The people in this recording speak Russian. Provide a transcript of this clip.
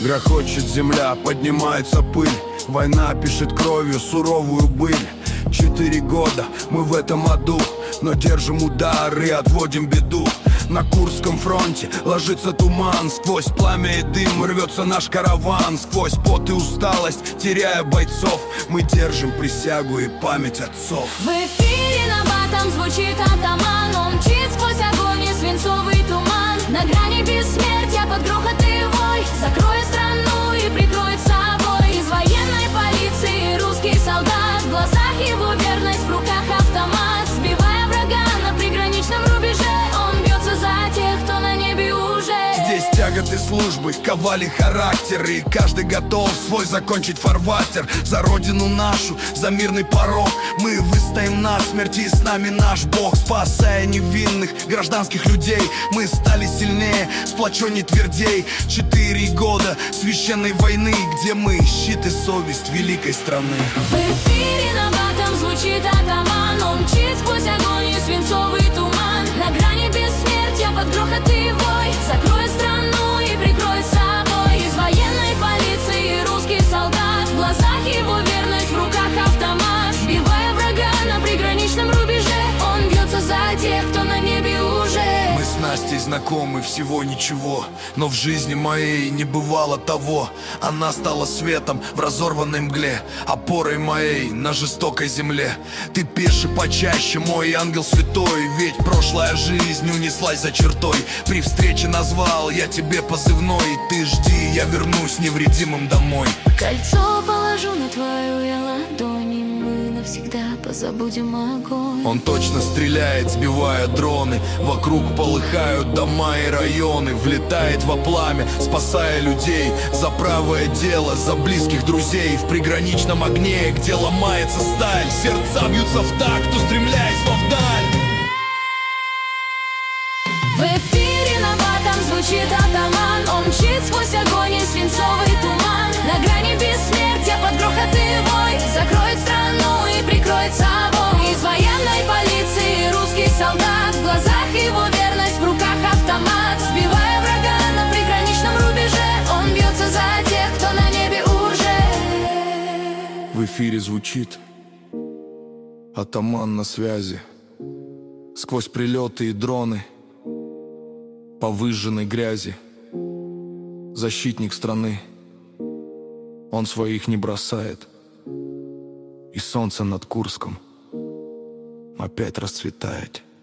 Грохочет земля, поднимается пыль. Война пишет кровью суровую быль. 4 года мы в этом аду, но держим удар и отводим беду. На Курском фронте ложится туман. Сквозь пламя и дым рвется наш караван. Сквозь пот и усталость, теряя бойцов, мы держим присягу и память отцов. В эфире на батом звучит атаман. Он мчит сквозь огонь и свинцовый туман. На грани бессмертия под грохот и вой закроет страну и прикроет собой. Из военной полиции русский солдат, в глазах его верность, в руках автомат. Сбивая врага на приграничном рубеже, он бьется за тех, кто на небе уже. Здесь тяготы службы ковали характер, и каждый готов свой закончить фарватер. За родину нашу, за мирный порог мы выстоим насмерть, и с нами наш Бог. Спасая невинных гражданских людей, мы стали сильнее, сплоченней, твердей. 4 года священной войны, где мы щит и совесть великой страны. В эфире на батом звучит атаман. Он мчит сквозь огонь и свинцовый туман. На грани бессмертия под грохот и вой закроет страну и прикроет собой. Из военной полиции русский солдат, в глазах его верность, в руках автомат. Сбивая врага на приграничном рубеже, он бьется за тех, кто на небе уже. Мы с Настей знакомы всего ничего, но в жизни моей не бывало того. Она стала светом в разорванной мгле, опорой моей на жестокой земле. Ты пеши почаще, мой ангел святой, ведь прошлая жизнь унеслась за чертой. При встрече назвал я тебе позывной, ты жди, я вернусь невредимым домой. Кольцо положу на твою я ладонь, и мы навсегда позабудем огонь. Он точно стреляет, сбивая дроны. Вокруг полыхают дома и районы. Влетает во пламя, спасая людей. За правое дело, за близких друзей. В приграничном огне, где ломается сталь, сердца бьются в такт, устремляясь вовдаль. В эфире на батом звучит атаман. Он мчит сквозь огонь и свинцовый туман. На грани бессмертия под грохот и вой закроет страну и прикроет собой. Из военной полиции русский солдат, в глазах его верность, в руках автомат. Сбивая врага на приграничном рубеже, он бьется за тех, кто на небе уже. В эфире звучит атаман на связи. Сквозь прилеты и дроны, по выжженной грязи, защитник страны. Он своих не бросает, и солнце над Курском опять расцветает.